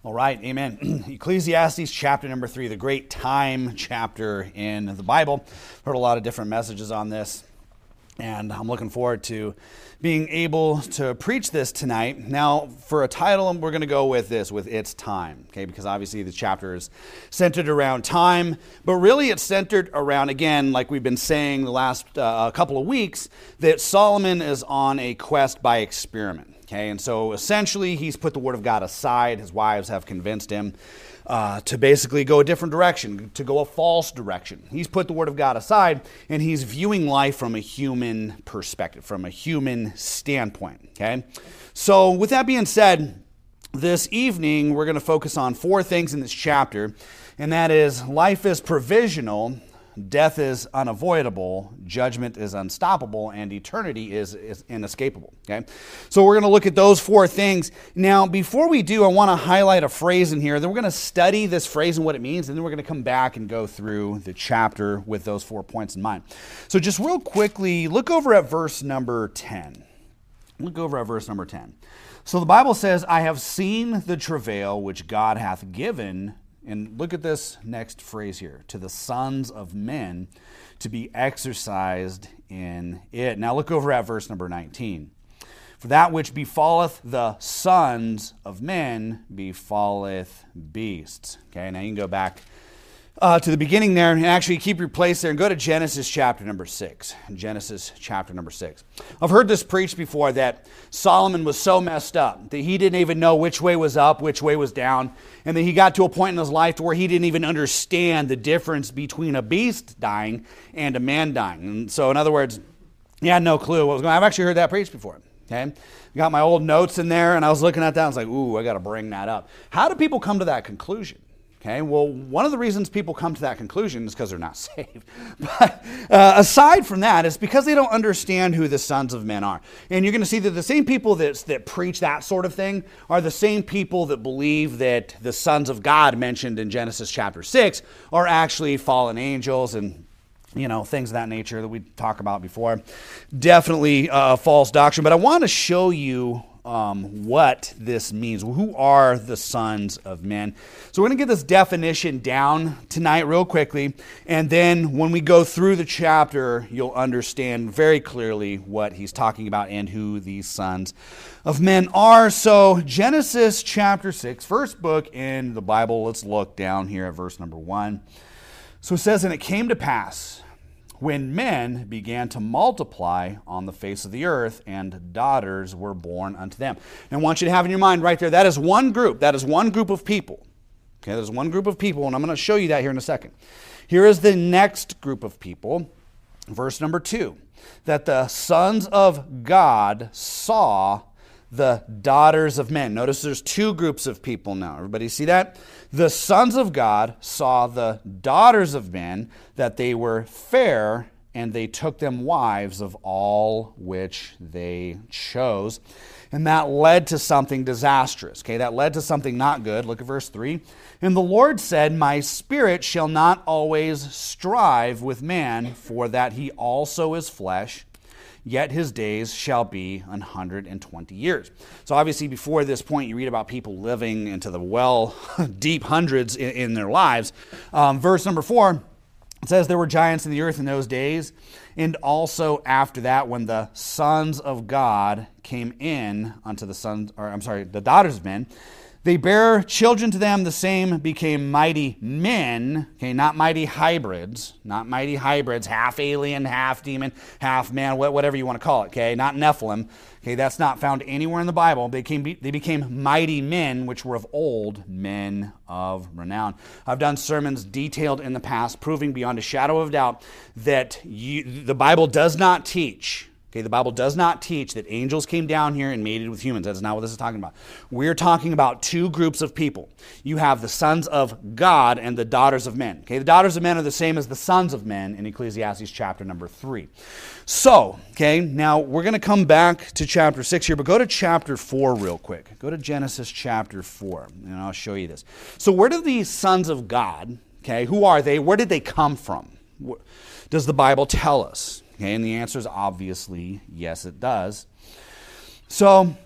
All right, amen. Ecclesiastes chapter number 3, the great time chapter in the Bible. Heard a lot of different messages on this, and I'm looking forward to being able to preach this tonight. Now, for a title, we're going to go with this, with It's Time, okay? Because obviously the chapter is centered around time, but really it's centered around, again, like we've been saying the last couple of weeks, that Solomon is on a quest by experiment. Okay, and so essentially he's put the Word of God aside. His wives have convinced him to basically go a different direction, to go a false direction. He's put the Word of God aside, and he's viewing life from a human perspective, from a human standpoint. Okay, so with that being said, this evening we're going to focus on 4 things in this chapter, and that is life is provisional, death is unavoidable, judgment is unstoppable, and eternity is inescapable. Okay, so we're going to look at those 4 things. Now, before we do, I want to highlight a phrase in here. Then we're going to study this phrase and what it means, and then we're going to come back and go through the chapter with those 4 points in mind. So just real quickly, look over at verse number 10. Look over at verse number 10. So the Bible says, I have seen the travail which God hath given. And look at this next phrase here, to the sons of men to be exercised in it. Now look over at verse number 19. For that which befalleth the sons of men befalleth beasts. Okay, now you can go back to the beginning there and actually keep your place there and go to Genesis chapter number 6. Genesis chapter number 6. I've heard this preached before that Solomon was so messed up that he didn't even know which way was up, which way was down, and that he got to a point in his life to where he didn't even understand the difference between a beast dying and a man dying. And so in other words, he had no clue what was going on. I've actually heard that preached before. Okay, I got my old notes in there and I was looking at that and I was like, ooh, I got to bring that up. How do people come to that conclusion? Okay, well, one of the reasons people come to that conclusion is because they're not saved. But aside from that, it's because they don't understand who the sons of men are. And you're going to see that the same people that preach that sort of thing are the same people that believe that the sons of God mentioned in Genesis chapter 6 are actually fallen angels and things of that nature that we talked about before. Definitely false doctrine. But I want to show you what this means. Who are the sons of men? So we're going to get this definition down tonight real quickly, and then when we go through the chapter, you'll understand very clearly what he's talking about and who these sons of men are. So Genesis chapter 6, first book in the Bible. Let's look down here at verse number 1. So it says, and it came to pass, when men began to multiply on the face of the earth, and daughters were born unto them. And I want you to have in your mind right there, that is one group. That is one group of people. Okay, there's one group of people, and I'm going to show you that here in a second. Here is the next group of people, verse number 2, that the sons of God saw the daughters of men. Notice there's 2 groups of people now. Everybody see that? The sons of God saw the daughters of men, that they were fair, and they took them wives of all which they chose. And that led to something disastrous. Okay, that led to something not good. Look at verse 3. And the Lord said, my spirit shall not always strive with man, for that he also is flesh. Yet his days shall be 120 years. So obviously before this point, you read about people living into the deep hundreds in their lives. Verse number 4, it says there were giants in the earth in those days. And also after that, when the sons of God came in unto the daughters of men, they bare children to them, the same became mighty men, okay, not mighty hybrids, half alien, half demon, half man, whatever you want to call it, okay, not Nephilim, okay, that's not found anywhere in the Bible. They became mighty men, which were of old, men of renown. I've done sermons detailed in the past, proving beyond a shadow of doubt that the Bible does not teach. Okay, the Bible does not teach that angels came down here and mated with humans. That's not what this is talking about. We're talking about 2 groups of people. You have the sons of God and the daughters of men. Okay, the daughters of men are the same as the sons of men in Ecclesiastes chapter number 3. So, okay, now we're going to come back to chapter 6 here, but go to chapter 4 real quick. Go to Genesis chapter 4, and I'll show you this. So where do these sons of God, okay, who are they? Where did they come from? Does the Bible tell us? Okay, and the answer is obviously yes, it does. So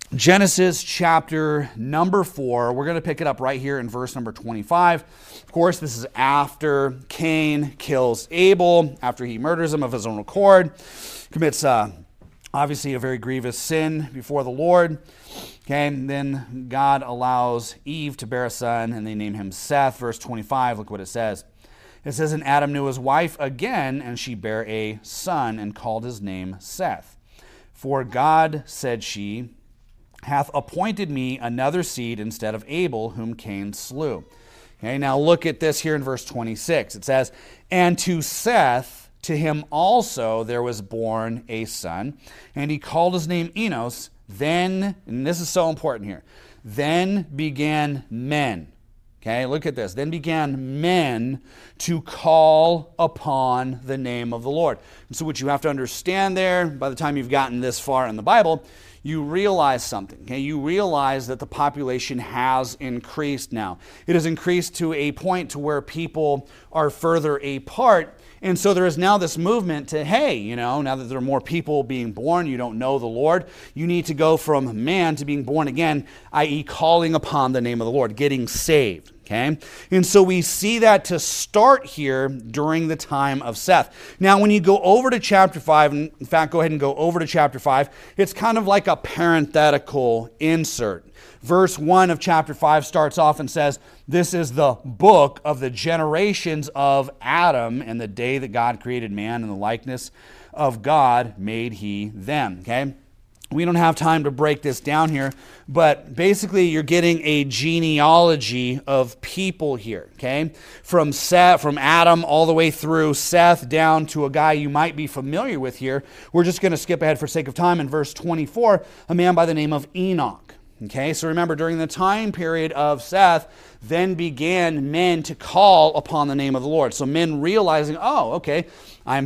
Genesis chapter number 4. We're going to pick it up right here in verse number 25. Of course, this is after Cain kills Abel, after he murders him of his own accord, commits obviously a very grievous sin before the Lord. Okay, and then God allows Eve to bear a son, and they name him Seth. Verse 25, look what it says. It says, "And Adam knew his wife again, and she bare a son, and called his name Seth. For God, said she, hath appointed me another seed instead of Abel, whom Cain slew." Okay, now look at this here in verse 26. It says, "And to Seth, to him also there was born a son, and he called his name Enos. Then," and this is so important here, "then began men." Okay, look at this. "Then began men to call upon the name of the Lord." And so what you have to understand there, by the time you've gotten this far in the Bible, you realize something. Okay? You realize that the population has increased now. It has increased to a point to where people are further apart. And so there is now this movement to, hey, now that there are more people being born, you don't know the Lord, you need to go from man to being born again, i.e. calling upon the name of the Lord, getting saved. Okay? And so we see that to start here during the time of Seth. Now, when you go over to chapter 5, in fact, go ahead and go over to chapter 5, it's kind of like a parenthetical insert. Verse 1 of chapter 5 starts off and says, "This is the book of the generations of Adam, and the day that God created man in the likeness of God made he them." Okay? We don't have time to break this down here, but basically you're getting a genealogy of people here, okay? From Adam all the way through Seth down to a guy you might be familiar with here. We're just going to skip ahead for sake of time. In verse 24, a man by the name of Enoch. Okay, so remember, during the time period of Seth, then began men to call upon the name of the Lord. So men realizing, oh, okay, I'm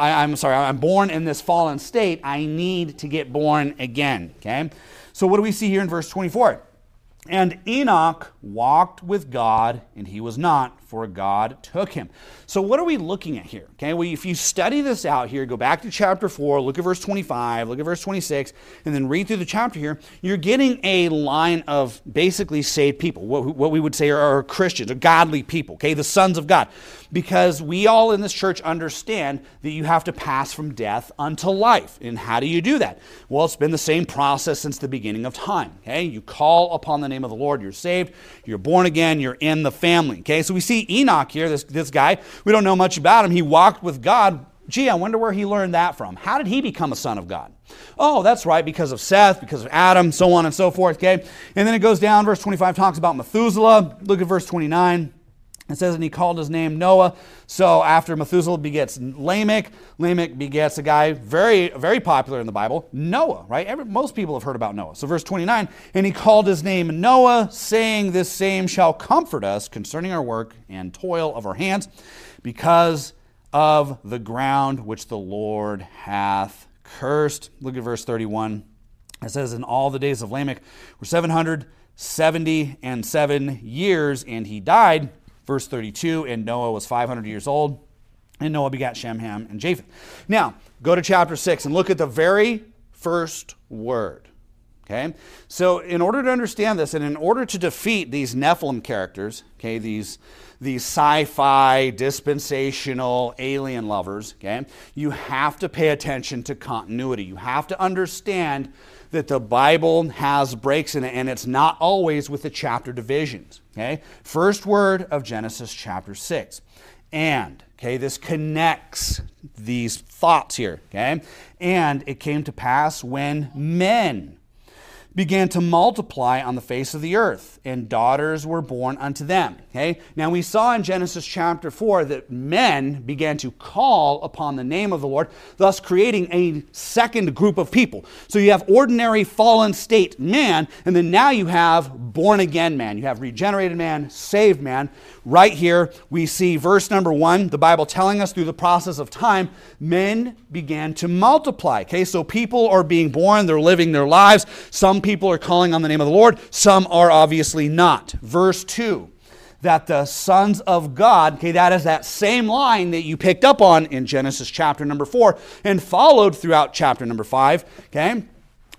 born in this fallen state. I need to get born again. Okay, so what do we see here in verse 24? "And Enoch walked with God, and he was not, for God took him." So what are we looking at here? Okay, well, if you study this out here, go back to chapter 4, look at verse 25, look at verse 26, and then read through the chapter here, you're getting a line of basically saved people, what we would say are Christians, or godly people, okay, the sons of God. Because we all in this church understand that you have to pass from death unto life. And how do you do that? Well, it's been the same process since the beginning of time. Okay, you call upon the name of the Lord, you're saved, you're born again, you're in the family. Okay, so we see Enoch here, this guy. We don't know much about him. He walked with God. Gee, I wonder where he learned that from. How did he become a son of God? Oh, that's right, because of Seth, because of Adam, so on and so forth. Okay, and then it goes down. Verse 25 talks about Methuselah. Look at verse 29. It says, "And he called his name Noah." So after Methuselah begets Lamech, Lamech begets a guy very, very popular in the Bible, Noah, right? Most people have heard about Noah. So verse 29, "And he called his name Noah, saying, This same shall comfort us concerning our work and toil of our hands, because of the ground which the Lord hath cursed." Look at verse 31. It says, "And all the days of Lamech were 777 years, and he died." Verse 32, "And Noah was 500 years old, and Noah begat Shem, Ham, and Japheth." Now, go to chapter 6 and look at the very first word. Okay? So in order to understand this, and in order to defeat these Nephilim characters, okay, these sci-fi, dispensational, alien lovers, okay, you have to pay attention to continuity. You have to understand that the Bible has breaks in it, and it's not always with the chapter divisions. Okay? First word of Genesis chapter 6. "And," okay, this connects these thoughts here, okay? "And it came to pass when men began to multiply on the face of the earth, and daughters were born unto them." Okay? Now we saw in Genesis chapter 4 that men began to call upon the name of the Lord, thus creating a second group of people. So you have ordinary fallen state man, and then now you have born again man. You have regenerated man, saved man. Right here we see verse number 1, the Bible telling us through the process of time, men began to multiply. Okay, so people are being born, they're living their lives. Some people are calling on the name of the Lord, some are obviously not. Verse 2, that the sons of God, okay, that is that same line that you picked up on in Genesis chapter number 4 and followed throughout chapter number 5, okay?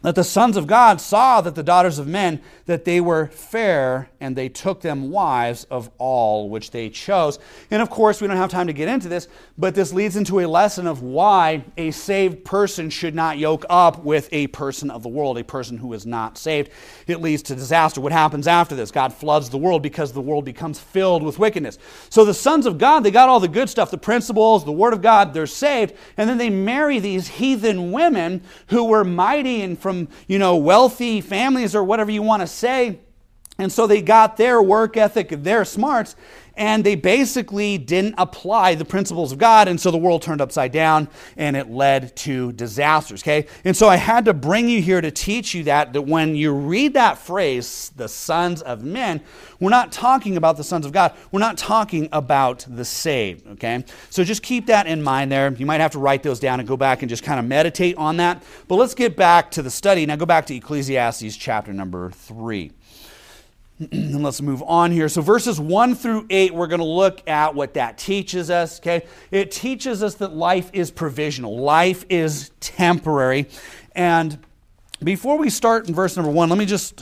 that the sons of God saw that the daughters of men, that they were fair, and they took them wives of all which they chose. And of course, we don't have time to get into this, but this leads into a lesson of why a saved person should not yoke up with a person of the world, a person who is not saved. It leads to disaster. What happens after this? God floods the world because the world becomes filled with wickedness. So the sons of God, they got all the good stuff, the principles, the word of God, they're saved, and then they marry these heathen women who were mighty and from wealthy families or whatever you want to say. And so they got their work ethic, their smarts, and they basically didn't apply the principles of God. And so the world turned upside down and it led to disasters. Okay. And so I had to bring you here to teach you that when you read that phrase, the sons of men, we're not talking about the sons of God. We're not talking about the saved. Okay. So just keep that in mind there. You might have to write those down and go back and just kind of meditate on that. But let's get back to the study. Now go back to Ecclesiastes chapter number 3. And let's move on here. So verses 1 through 8, we're going to look at what that teaches us. Okay, it teaches us that life is provisional. Life is temporary. And before we start in verse number 1, let me just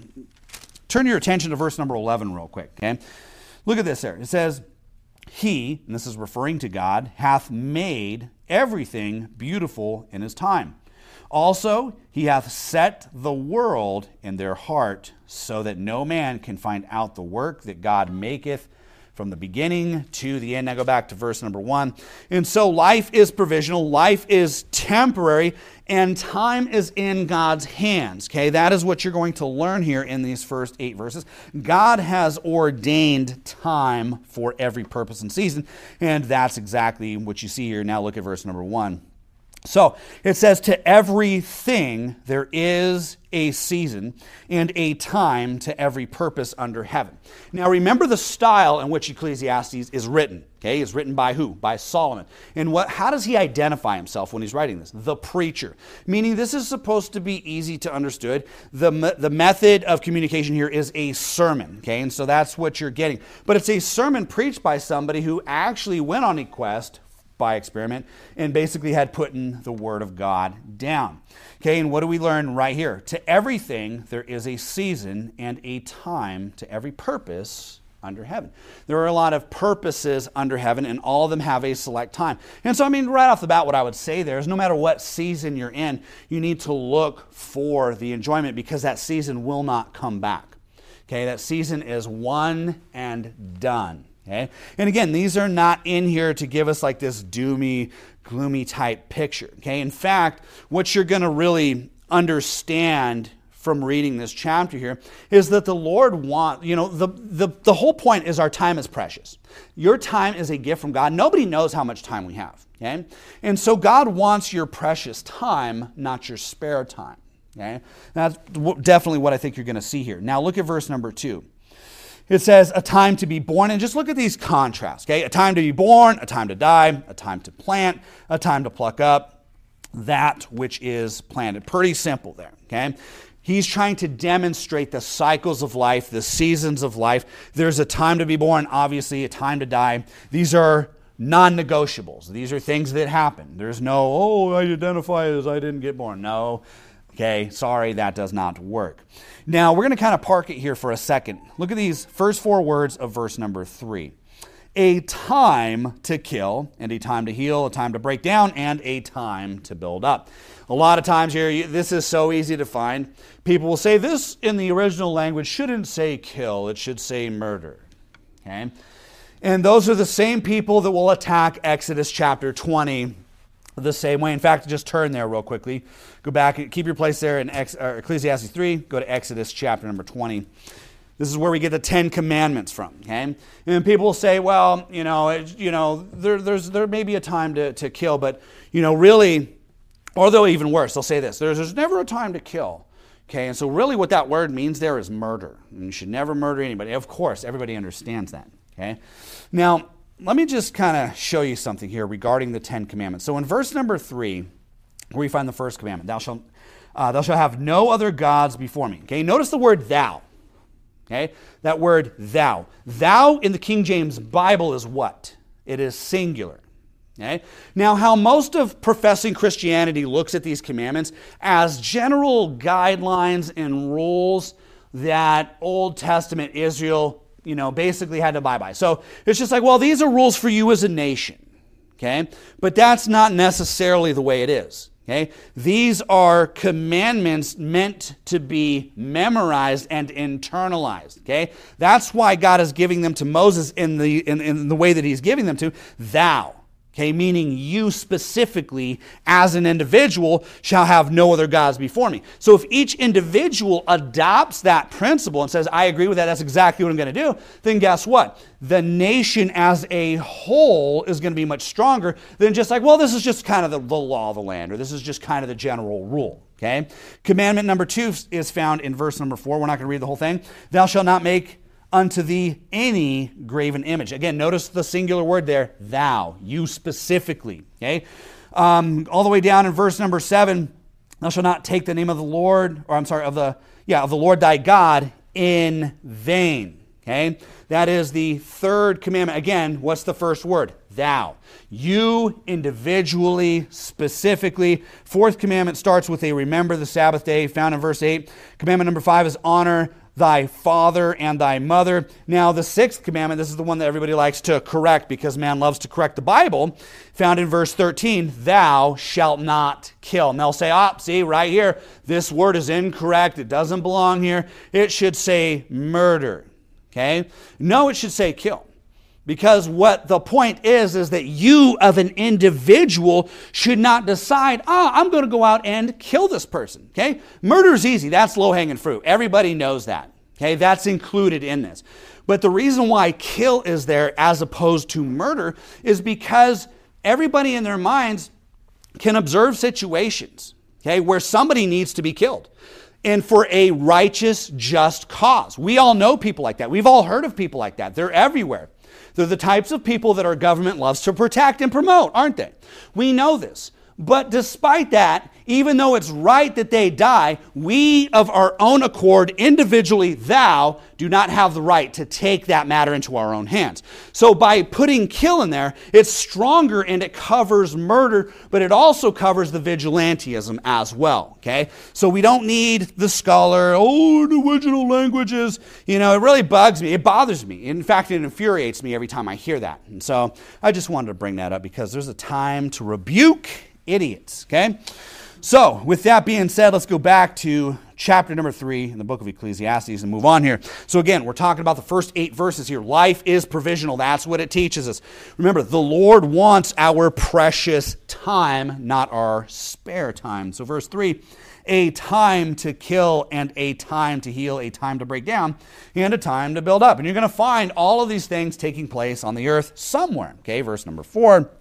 turn your attention to verse number 11 real quick. Okay, look at this there. It says, "He," and this is referring to God, "hath made everything beautiful in his time. Also, he hath set the world in their heart, so that no man can find out the work that God maketh from the beginning to the end." Now go back to verse number 1. And so life is provisional, life is temporary, and time is in God's hands. Okay, that is what you're going to learn here in these first 8 verses. God has ordained time for every purpose and season, and that's exactly what you see here. Now look at verse number 1. So it says, "To everything there is a season and a time to every purpose under heaven." Now remember the style in which Ecclesiastes is written. Okay, it's written by who? By Solomon. And how does he identify himself when he's writing this? The preacher. Meaning this is supposed to be easy to understand. The method of communication here is a sermon. Okay, and so that's what you're getting. But it's a sermon preached by somebody who actually went on a quest by experiment and basically had put in the word of God down. Okay, and what do we learn right here? To everything there is a season and a time to every purpose under heaven. There are a lot of purposes under heaven, and all of them have a select time. And so, right off the bat, what I would say there is no matter what season you're in, you need to look for the enjoyment, because that season will not come back. Okay, that season is one and done. Okay? And again, these are not in here to give us like this doomy, gloomy type picture. Okay? In fact, what you're going to really understand from reading this chapter here is that the Lord wants, the whole point is our time is precious. Your time is a gift from God. Nobody knows how much time we have. Okay? And so God wants your precious time, not your spare time. Okay? That's definitely what I think you're going to see here. Now look at verse number 2. It says, "A time to be born," and just look at these contrasts, okay? A time to be born, a time to die, a time to plant, a time to pluck up that which is planted. Pretty simple there, okay? He's trying to demonstrate the cycles of life, the seasons of life. There's a time to be born, obviously, a time to die. These are non-negotiables. These are things that happen. There's no, I identify as I didn't get born. No. Okay, sorry, that does not work. Now, we're going to kind of park it here for a second. Look at these first 4 words of verse number 3. A time to kill, and a time to heal, a time to break down, and a time to build up. A lot of times here, this is so easy to find. People will say this in the original language shouldn't say kill, it should say murder. Okay? And those are the same people that will attack Exodus chapter 20 the same way. In fact, just turn there real quickly. Go back and keep your place there in Ecclesiastes 3. Go to Exodus chapter number 20. This is where we get the 10 Commandments from. Okay, and people will say, well, there may be a time to kill, but really, or they'll even worse. They'll say this: there's never a time to kill. Okay, and so really, what that word means there is murder. And you should never murder anybody. Of course, everybody understands that. Okay, now, let me just kind of show you something here regarding the 10 Commandments. So in verse number 3, where you find the first commandment, thou shalt have no other gods before me. Okay, notice the word thou. Okay, that word thou. Thou in the King James Bible is what? It is singular. Okay? Now, how most of professing Christianity looks at these commandments as general guidelines and rules that Old Testament Israel, basically had to abide by. So it's just like, well, these are rules for you as a nation. Okay? But that's not necessarily the way it is. Okay? These are commandments meant to be memorized and internalized. Okay? That's why God is giving them to Moses in the way that he's giving them to. Thou. Okay, meaning you specifically as an individual shall have no other gods before me. So if each individual adopts that principle and says, I agree with that, that's exactly what I'm going to do, then guess what? The nation as a whole is going to be much stronger than just like, well, this is just kind of the law of the land, or this is just kind of the general rule. Okay? Commandment number 2 is found in verse number 4. We're not going to read the whole thing. Thou shalt not make unto thee any graven image. Again, notice the singular word there, thou, you specifically. Okay, all the way down in verse number 7, thou shalt not take the name of the Lord, of the Lord thy God in vain. Okay, that is the third commandment. Again, what's the first word? Thou. You individually, specifically. Fourth commandment starts with a remember the Sabbath day, found in verse 8. Commandment number 5 is honor thy father and thy mother. Now, the sixth commandment, this is the one that everybody likes to correct because man loves to correct the Bible, found in verse 13, thou shalt not kill. And they'll say, see, right here, this word is incorrect. It doesn't belong here. It should say murder. Okay? No, it should say kill. Because what the point is that you of an individual should not decide, I'm going to go out and kill this person. Okay? Murder is easy. That's low-hanging fruit. Everybody knows that. Okay? That's included in this. But the reason why kill is there as opposed to murder is because everybody in their minds can observe situations, okay, where somebody needs to be killed. And for a righteous, just cause. We all know people like that. We've all heard of people like that. They're everywhere. They're the types of people that our government loves to protect and promote, aren't they? We know this. But despite that, even though it's right that they die, we of our own accord, individually, thou, do not have the right to take that matter into our own hands. So by putting kill in there, it's stronger and it covers murder, but it also covers the vigilantism as well, okay? So we don't need the scholar, the original languages. It really bugs me. It bothers me. In fact, it infuriates me every time I hear that. And so I just wanted to bring that up because there's a time to rebuke idiots, okay? So, with that being said, let's go back to chapter number 3 in the book of Ecclesiastes and move on here. So again, we're talking about the first 8 verses here. Life is provisional. That's what it teaches us. Remember, the Lord wants our precious time, not our spare time. So verse 3, a time to kill and a time to heal, a time to break down, and a time to build up. And you're going to find all of these things taking place on the earth somewhere. Okay, verse number 4.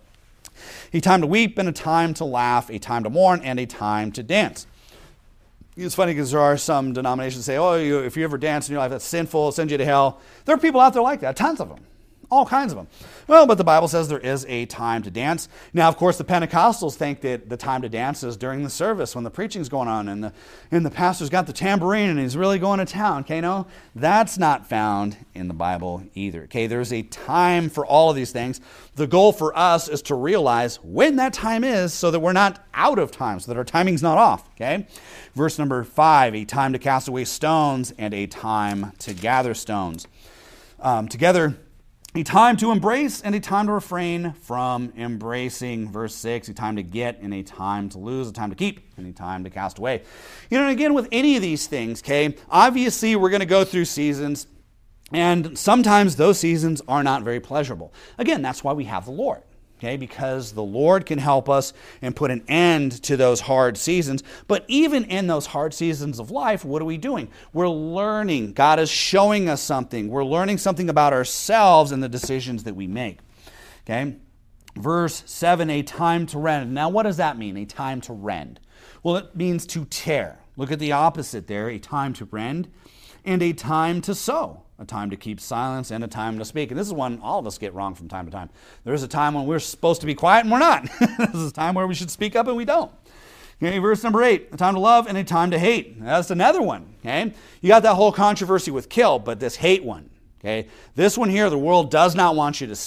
A time to weep and a time to laugh, a time to mourn and a time to dance. It's funny because there are some denominations that say, if you ever dance in your life, that's sinful, it'll send you to hell. There are people out there like that, tons of them. All kinds of them. Well, but the Bible says there is a time to dance. Now, of course, the Pentecostals think that the time to dance is during the service when the preaching's going on and the pastor's got the tambourine and he's really going to town. Okay, no, that's not found in the Bible either. Okay, there's a time for all of these things. The goal for us is to realize when that time is so that we're not out of time, so that our timing's not off. Okay, verse number 5, a time to cast away stones and a time to gather stones. Together, a time to embrace and a time to refrain from embracing. Verse 6, a time to get and a time to lose, a time to keep and a time to cast away. And again, with any of these things, okay, obviously we're going to go through seasons, and sometimes those seasons are not very pleasurable. Again, that's why we have the Lord. Okay, because the Lord can help us and put an end to those hard seasons. But even in those hard seasons of life, what are we doing? We're learning. God is showing us something. We're learning something about ourselves and the decisions that we make. Okay, verse 7, a time to rend. Now, what does that mean, a time to rend? Well, it means to tear. Look at the opposite there, a time to rend and a time to sow. A time to keep silence and a time to speak. And this is one all of us get wrong from time to time. There's a time when we're supposed to be quiet and we're not. This is a time where we should speak up and we don't. Okay, verse number 8, a time to love and a time to hate. That's another one. Okay, you got that whole controversy with kill, but this hate one. Okay, this one here, the world does not want you to see.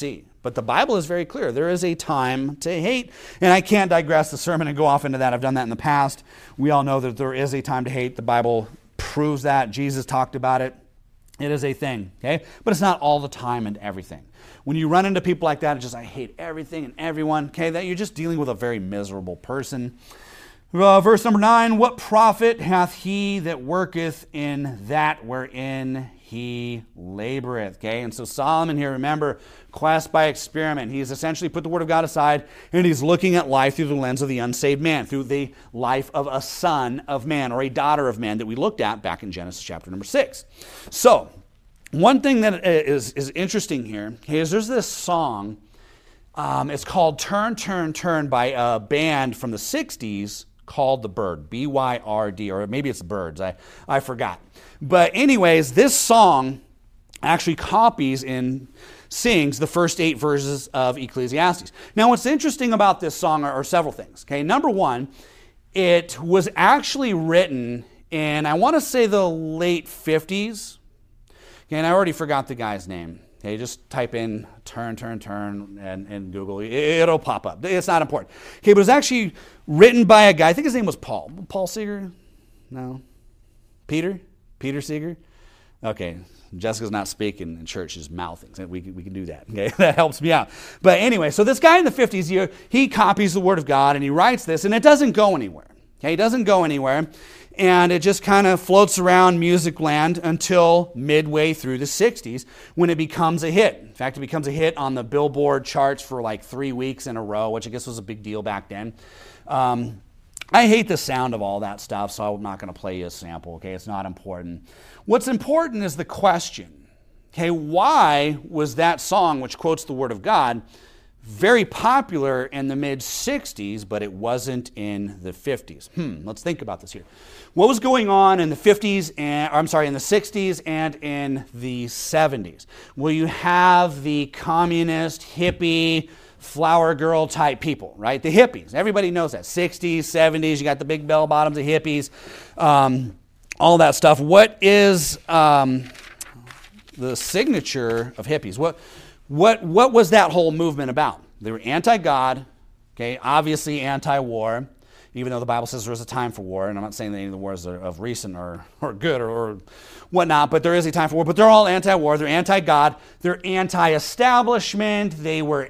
But the Bible is very clear. There is a time to hate. And I can't digress the sermon and go off into that. I've done that in the past. We all know that there is a time to hate. The Bible proves that. Jesus talked about it. It is a thing, okay? But it's not all the time and everything. When you run into people like that, it's just, I hate everything and everyone, okay? That you're just dealing with a very miserable person. Verse number 9, what profit hath he that worketh in that wherein he laboreth? Okay, and so Solomon here, remember, quest by experiment. He's essentially put the word of God aside, and he's looking at life through the lens of the unsaved man, through the life of a son of man or a daughter of man that we looked at back in Genesis chapter number 6. So, one thing that is interesting here is there's this song. It's called Turn, Turn, Turn by a band from the 60s called The Byrd, B-Y-R-D, or maybe it's the Byrds, I forgot. But anyways, this song actually copies and sings the first 8 verses of Ecclesiastes. Now, what's interesting about this song are several things. Okay, number one, it was actually written in, I want to say, the late 50s. Okay, and I already forgot the guy's name. Okay, just type in turn, turn, turn, and Google. It'll pop up. It's not important. Okay, but it was actually written by a guy. I think his name was Paul. Paul Seeger? No. Peter? Peter Seeger? Okay, Jessica's not speaking in church. She's mouthing. We can do that. Okay, that helps me out. But anyway, so this guy in the 50s, he copies the Word of God, and he writes this, and it doesn't go anywhere. Okay, it doesn't go anywhere. And it just kind of floats around music land until midway through the 60s when it becomes a hit. In fact, it becomes a hit on the Billboard charts for like 3 weeks in a row, which I guess was a big deal back then. I hate the sound of all that stuff, so I'm not going to play you a sample, okay? It's not important. What's important is the question, okay? Why was that song, which quotes the Word of God, very popular in the mid-60s, but it wasn't in the 50s? Let's think about this here. What was going on in the 50s, in the 60s and in the 70s? Well, you have the communist, hippie, flower girl type people, right? The hippies. Everybody knows that. 60s, 70s, you got the big bell bottoms, the hippies, all that stuff. What is the signature of hippies? What was that whole movement about? They were anti-God, okay, obviously anti-war, even though the Bible says there was a time for war, and I'm not saying that any of the wars are of recent or good or whatnot, but there is a time for war. But they're all anti-war, they're anti-God, they're anti-establishment, they were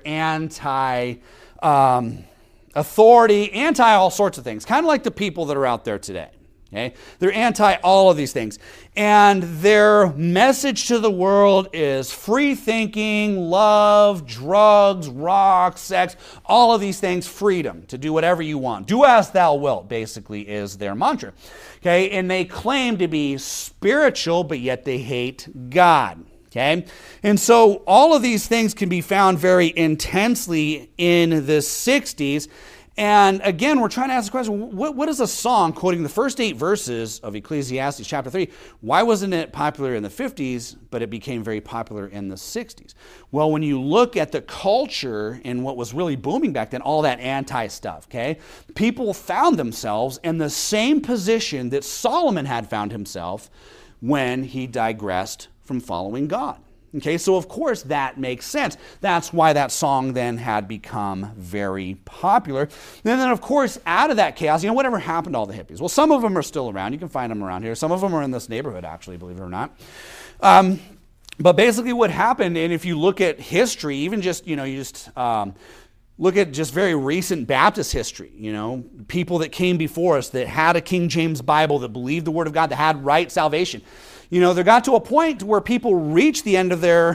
anti-authority, anti-all sorts of things, kind of like the people that are out there today. Okay? They're anti all of these things. And their message to the world is free thinking, love, drugs, rock, sex, all of these things, freedom to do whatever you want. Do as thou wilt, basically, is their mantra. Okay? And they claim to be spiritual, but yet they hate God. Okay? And so all of these things can be found very intensely in the 60s. And again, we're trying to ask the question, what is a song quoting the first 8 verses of Ecclesiastes chapter 3? Why wasn't it popular in the 50s, but it became very popular in the 60s? Well, when you look at the culture and what was really booming back then, all that anti-stuff, okay? People found themselves in the same position that Solomon had found himself when he digressed from following God. Okay, so of course that makes sense. That's why that song then had become very popular. And then of course, out of that chaos, whatever happened to all the hippies? Well, some of them are still around. You can find them around here. Some of them are in this neighborhood, actually, believe it or not. But basically what happened, and if you look at history, even just, look at just very recent Baptist history, people that came before us that had a King James Bible, that believed the Word of God, that had right salvation. There got to a point where people reached the end of their,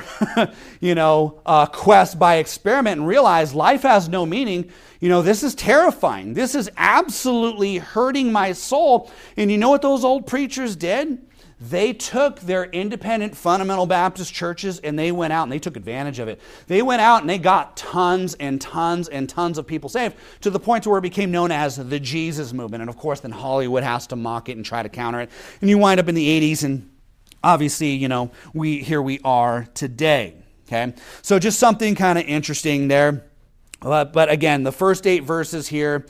quest by experiment and realized life has no meaning. This is terrifying. This is absolutely hurting my soul. And you know what those old preachers did? They took their independent fundamental Baptist churches and they went out and they took advantage of it. They went out and they got tons and tons and tons of people saved to the point to where it became known as the Jesus movement. And of course, then Hollywood has to mock it and try to counter it. And you wind up in the 80s and obviously, we are today, okay? So just something kind of interesting there. But again, the first 8 verses here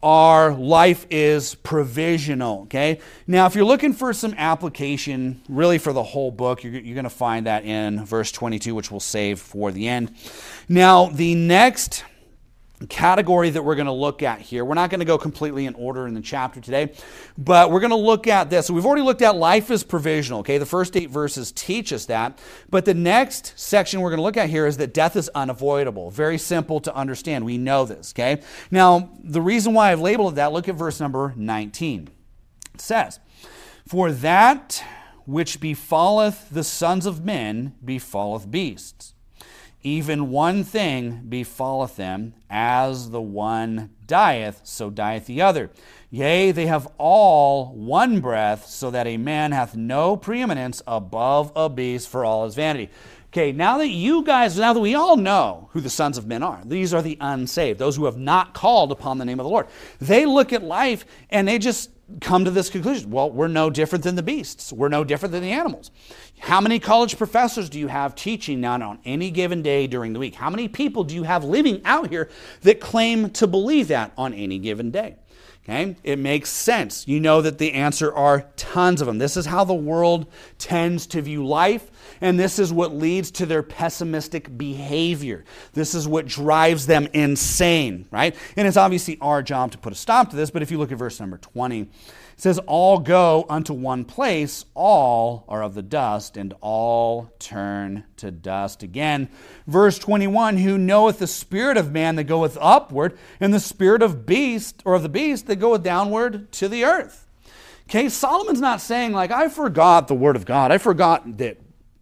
our life is provisional, okay? Now, if you're looking for some application, really for the whole book, you're going to find that in verse 22, which we'll save for the end. Now, the next category that we're going to look at here, we're not going to go completely in order in the chapter today, but we're going to look at this. So we've already looked at life is provisional, okay? The first 8 verses teach us that, but the next section we're going to look at here is that death is unavoidable. Very simple to understand. We know this, okay? Now, the reason why I've labeled it that, look at verse number 19. It says, "For that which befalleth the sons of men befalleth beasts. Even one thing befalleth them, as the one dieth, so dieth the other. Yea, they have all one breath, so that a man hath no preeminence above a beast, for all is vanity." Okay, now that we all know who the sons of men are, these are the unsaved, those who have not called upon the name of the Lord. They look at life and they just come to this conclusion. Well, we're no different than the beasts. We're no different than the animals. How many college professors do you have teaching now on any given day during the week? How many people do you have living out here that claim to believe that on any given day? Okay, it makes sense. You know that the answer are tons of them. This is how the world tends to view life, and this is what leads to their pessimistic behavior. This is what drives them insane, right? And it's obviously our job to put a stop to this, but if you look at verse number 20, it says, "All go unto one place, all are of the dust, and all turn to dust again." Verse 21, "Who knoweth the spirit of man that goeth upward, and the spirit of beast, or of the beast, that goeth downward to the earth." Okay, Solomon's not saying like, I forgot the word of God. I forgot that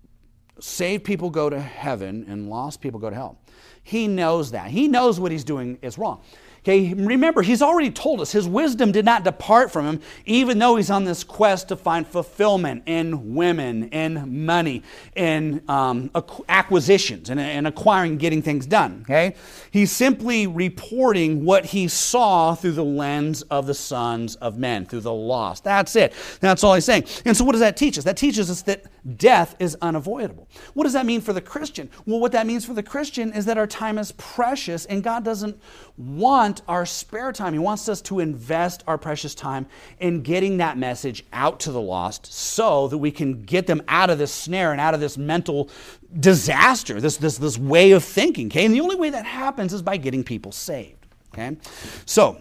saved people go to heaven and lost people go to hell. He knows that. He knows what he's doing is wrong. Okay, remember, he's already told us his wisdom did not depart from him, even though he's on this quest to find fulfillment in women, in money, in acquisitions, and acquiring, getting things done. Okay, he's simply reporting what he saw through the lens of the sons of men, through the lost. That's it. That's all he's saying. And so what does that teach us? That teaches us that death is unavoidable. What does that mean for the Christian? Well, what that means for the Christian is that our time is precious, and God doesn't want our spare time. He wants us to invest our precious time in getting that message out to the lost so that we can get them out of this snare and out of this mental disaster, this way of thinking. Okay? And the only way that happens is by getting people saved. Okay? So,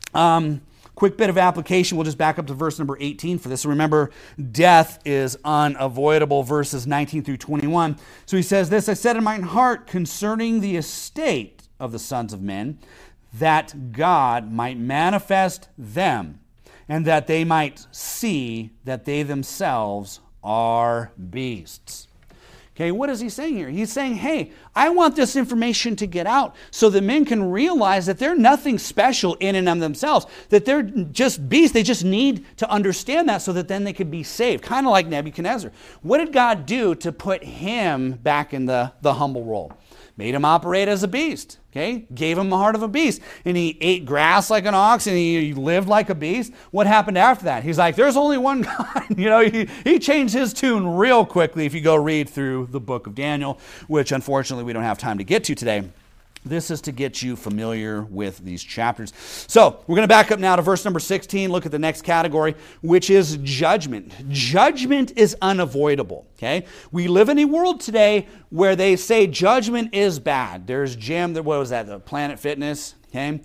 quick bit of application. We'll just back up to verse number 18 for this. So remember, death is unavoidable, verses 19 through 21. So he says this, "I said in mine heart concerning the estate of the sons of men, that God might manifest them, and that they might see that they themselves are beasts." Okay, what is he saying here? He's saying, hey, I want this information to get out so that men can realize that they're nothing special in and of themselves, that they're just beasts. They just need to understand that so that then they could be saved, kind of like Nebuchadnezzar. What did God do to put him back in the humble role? Made him operate as a beast, okay? Gave him the heart of a beast. And he ate grass like an ox, and he lived like a beast. What happened after that? He's like, there's only one God. He changed his tune real quickly if you go read through the book of Daniel, which unfortunately we don't have time to get to today. This is to get you familiar with these chapters. So we're going to back up now to verse number 16. Look at the next category, which is judgment. Judgment is unavoidable. Okay, we live in a world today where they say judgment is bad. There's what was that? The Planet Fitness. Okay.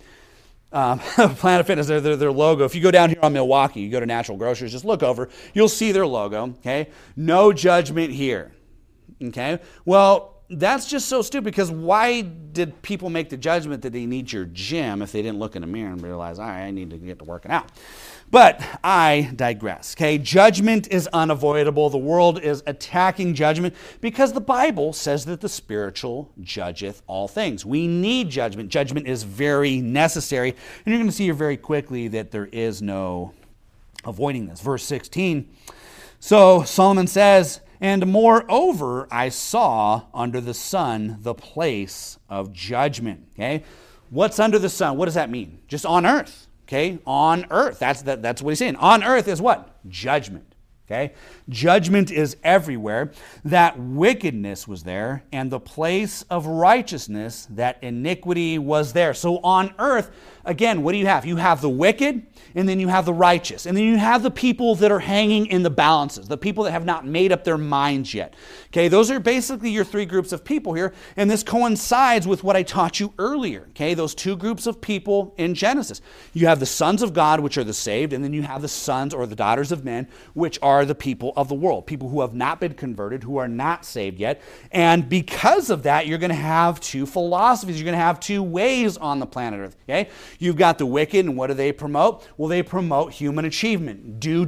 Planet Fitness, their logo. If you go down here on Milwaukee, you go to Natural Grocers, just look over. You'll see their logo. Okay, no judgment here. Okay, well, that's just so stupid, because why did people make the judgment that they need your gym if they didn't look in the mirror and realize, all right, I need to get to working out? But I digress. Okay, judgment is unavoidable. The world is attacking judgment because the Bible says that the spiritual judgeth all things. We need judgment. Judgment is very necessary. And you're going to see here very quickly that there is no avoiding this. Verse 16. So Solomon says, "And moreover, I saw under the sun the place of judgment." Okay, what's under the sun? What does that mean? Just on earth. Okay, on earth. That's what he's saying. On earth is what? Judgment. Okay? Judgment is everywhere. That wickedness was there, and the place of righteousness, that iniquity was there. So on earth, again, what do you have? You have the wicked, and then you have the righteous. And then you have the people that are hanging in the balances, the people that have not made up their minds yet. Okay, those are basically your three groups of people here, and this coincides with what I taught you earlier. Okay, those two groups of people in Genesis. You have the sons of God, which are the saved, and then you have the sons or the daughters of men, which are the people of the world, people who have not been converted, who are not saved yet. And because of that, you're going to have two philosophies. You're going to have two ways on the planet Earth. Okay, you've got the wicked, and what do they promote? Well, they promote human achievement. Do,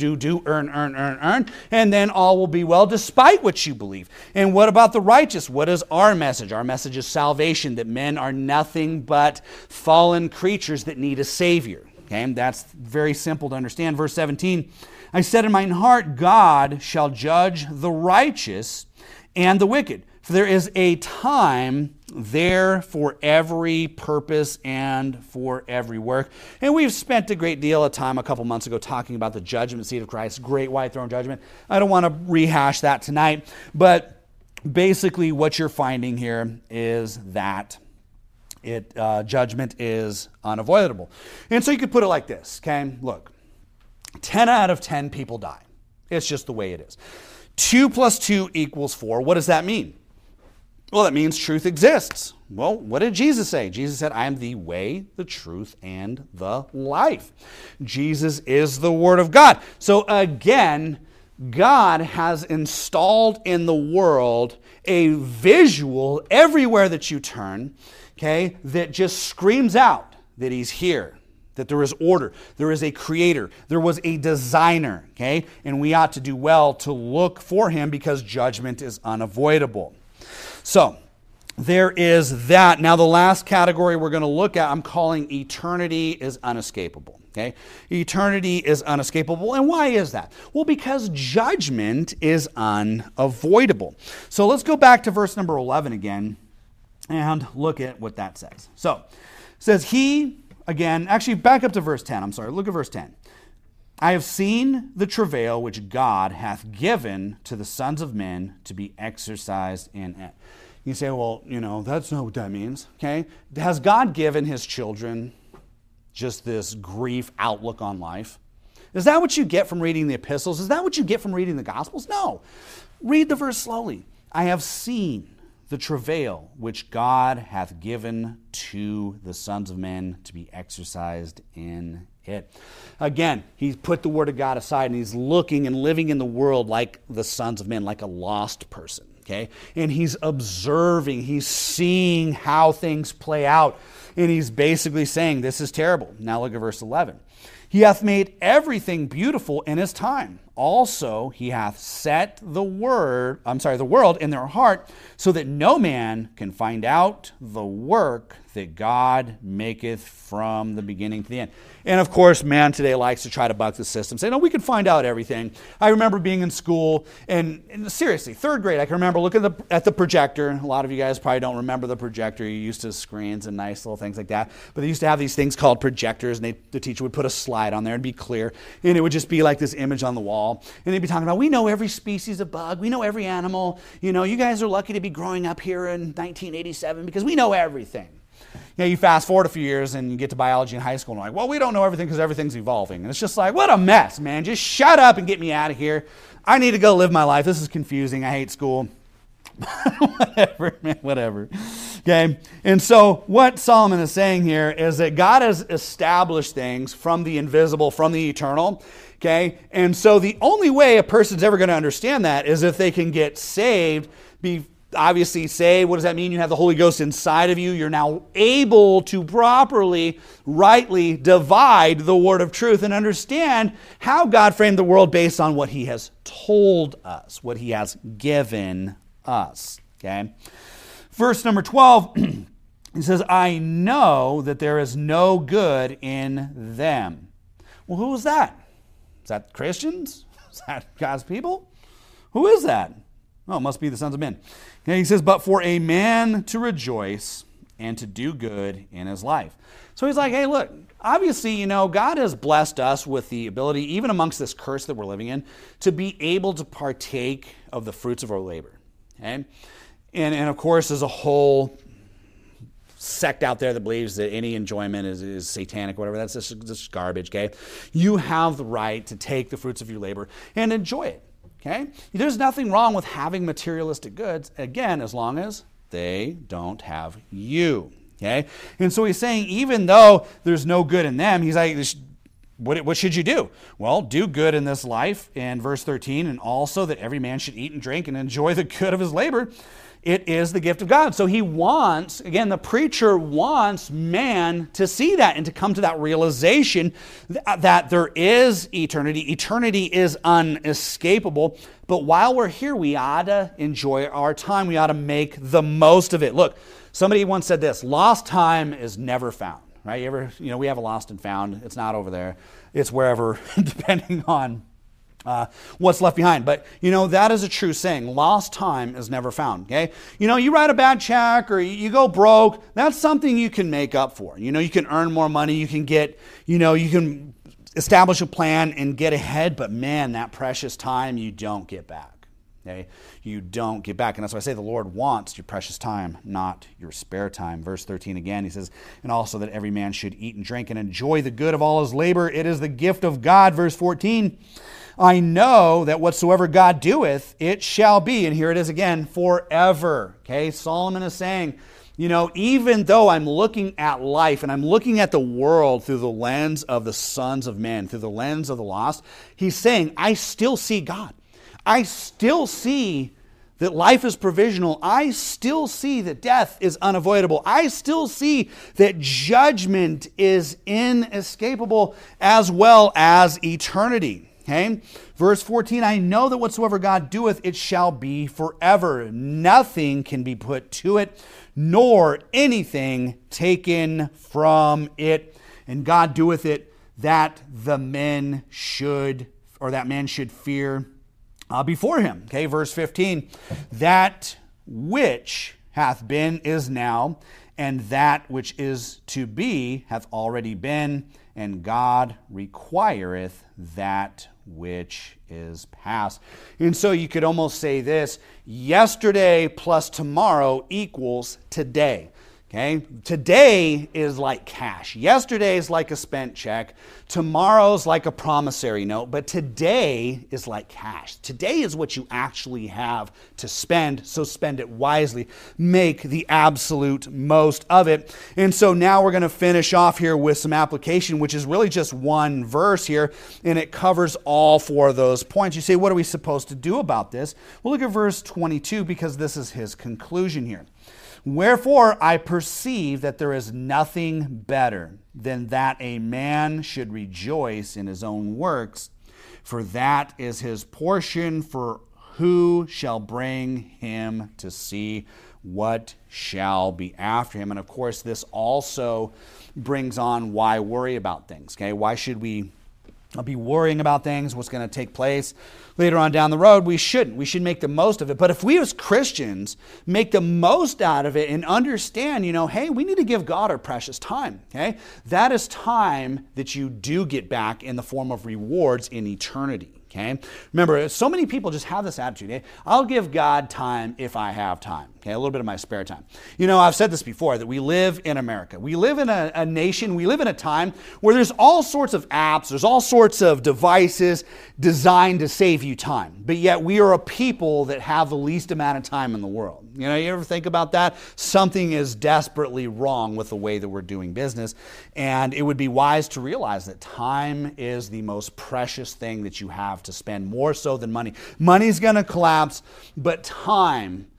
earn, and then all will be well, despite what you believe. And what about the righteous? What is our message? Our message is salvation, that men are nothing but fallen creatures that need a Savior. Okay, and that's very simple to understand. Verse 17, I said in mine heart, God shall judge the righteous and the wicked. For there is a time there for every purpose and for every work. And we've spent a great deal of time a couple months ago talking about the judgment seat of Christ, great white throne judgment. I don't want to rehash that tonight, but basically what you're finding here is that judgment is unavoidable. And so you could put it like this, okay? Look, 10 out of 10 people die. It's just the way it is. 2 plus 2 equals 4. What does that mean? Well, that means truth exists. Well, what did Jesus say? Jesus said, I am the way, the truth, and the life. Jesus is the Word of God. So again, God has installed in the world a visual everywhere that you turn, okay, that just screams out that He's here, that there is order, there is a creator, there was a designer, okay, and we ought to do well to look for Him because judgment is unavoidable. So, there is that. Now, the last category we're going to look at, I'm calling eternity is unescapable. Okay? Eternity is unescapable. And why is that? Well, because judgment is unavoidable. So, let's go back to verse number 11 again and look at what that says. So, it says, He, again, actually back up to verse 10. I'm sorry, look at verse 10. I have seen the travail which God hath given to the sons of men to be exercised in it. You say, well, that's not what that means, okay? Has God given His children just this grief outlook on life? Is that what you get from reading the epistles? Is that what you get from reading the Gospels? No. Read the verse slowly. I have seen the travail which God hath given to the sons of men to be exercised in it. Again, He's put the Word of God aside and He's looking and living in the world like the sons of men, like a lost person. Okay? And He's observing, He's seeing how things play out, and He's basically saying, this is terrible. Now look at verse 11. He hath made everything beautiful in His time. Also, He hath set the world in their heart, so that no man can find out the work that God maketh from the beginning to the end. And of course, man today likes to try to buck the system, say, no, we can find out everything. I remember being in school, and seriously, third grade, I can remember looking at the projector. A lot of you guys probably don't remember the projector. You used to screens and nice little things like that. But they used to have these things called projectors, and the teacher would put a slide on there and be clear, and it would just be like this image on the wall. And they'd be talking about, we know every species of bug, we know every animal. You guys are lucky to be growing up here in 1987 because we know everything. You fast forward a few years and you get to biology in high school and you're like, well, we don't know everything because everything's evolving. And it's just like, what a mess, man. Just shut up and get me out of here. I need to go live my life. This is confusing. I hate school. Whatever. Okay. And so what Solomon is saying here is that God has established things from the invisible, from the eternal. Okay. And so the only way a person's ever going to understand that is if they can get saved, be obviously saved. What does that mean? You have the Holy Ghost inside of you. You're now able to properly, rightly divide the word of truth and understand how God framed the world based on what He has told us, what He has given us. Okay. Verse number 12, he says, I know that there is no good in them. Well, who is that? Is that Christians? Is that God's people? Who is that? Oh, it must be the sons of men. Okay, he says, but for a man to rejoice and to do good in his life. So he's like, hey, look, obviously, God has blessed us with the ability, even amongst this curse that we're living in, to be able to partake of the fruits of our labor. Okay? And of course, there's a whole sect out there that believes that any enjoyment is satanic or whatever. That's just garbage, okay? You have the right to take the fruits of your labor and enjoy it, okay? There's nothing wrong with having materialistic goods, again, as long as they don't have you, okay? And so he's saying, even though there's no good in them, he's like, what should you do? Well, do good in this life, in verse 13, and also that every man should eat and drink and enjoy the good of his labor. It is the gift of God. So he wants, again, the preacher wants man to see that and to come to that realization that there is eternity. Eternity is unescapable. But while we're here, we ought to enjoy our time. We ought to make the most of it. Look, somebody once said this: lost time is never found. Right? We have a lost and found. It's not over there. It's wherever, depending on what's left behind. But, that is a true saying. Lost time is never found, okay? You write a bad check or you go broke. That's something you can make up for. You can earn more money. You can get, you can establish a plan and get ahead. But, man, that precious time you don't get back. Okay? You don't get back. And that's why I say the Lord wants your precious time, not your spare time. Verse 13 again, he says, and also that every man should eat and drink and enjoy the good of all his labor. It is the gift of God. Verse 14, I know that whatsoever God doeth, it shall be. And here it is again, forever. Okay, Solomon is saying, even though I'm looking at life and I'm looking at the world through the lens of the sons of men, through the lens of the lost, he's saying, I still see God. I still see that life is provisional. I still see that death is unavoidable. I still see that judgment is inescapable as well as eternity. Okay? Verse 14, I know that whatsoever God doeth, it shall be forever. Nothing can be put to it, nor anything taken from it. And God doeth it that man should fear before him. Okay, verse 15, that which hath been is now, and that which is to be hath already been, and God requireth that which is past. And so you could almost say this: yesterday plus tomorrow equals today. Okay? Today is like cash. Yesterday is like a spent check. Tomorrow's like a promissory note. But today is like cash. Today is what you actually have to spend, so spend it wisely. Make the absolute most of it. And so now we're going to finish off here with some application, which is really just one verse here, and it covers all four of those points. You say, what are we supposed to do about this? Well, look at verse 22, because this is his conclusion here. Wherefore I perceive that there is nothing better than that a man should rejoice in his own works, for that is his portion, for who shall bring him to see what shall be after him? And of course, this also brings on why worry about things. Okay, why should we be worrying about things, what's going to take place later on down the road? We shouldn't. We should make the most of it. But if we as Christians make the most out of it and understand, hey, we need to give God our precious time, okay? That is time that you do get back in the form of rewards in eternity. Okay? Remember, so many people just have this attitude. Eh? I'll give God time if I have time. Okay? A little bit of my spare time. I've said this before, that we live in America. We live in a nation, we live in a time where there's all sorts of apps, there's all sorts of devices designed to save you time. But yet we are a people that have the least amount of time in the world. You ever think about that? Something is desperately wrong with the way that we're doing business. And it would be wise to realize that time is the most precious thing that you have to spend, more so than money. Money's going to collapse, but time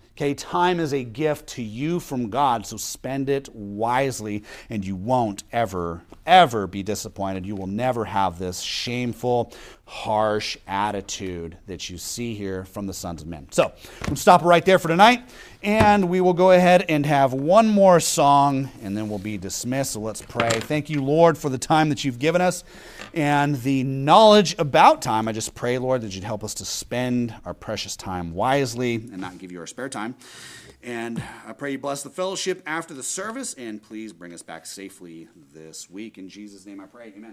is a gift to you from God, so spend it wisely, and you won't ever be disappointed. You will never have this shameful, harsh attitude that you see here from the sons of men. So, I'm going to stop right there for tonight, And we will go ahead and have one more song, and then we'll be dismissed. So let's pray. Thank you, Lord, for the time that you've given us and the knowledge about time. I just pray, Lord, that you'd help us to spend our precious time wisely and not give you our spare time. And I pray you bless the fellowship after the service, and please bring us back safely this week. In Jesus' name I pray, amen.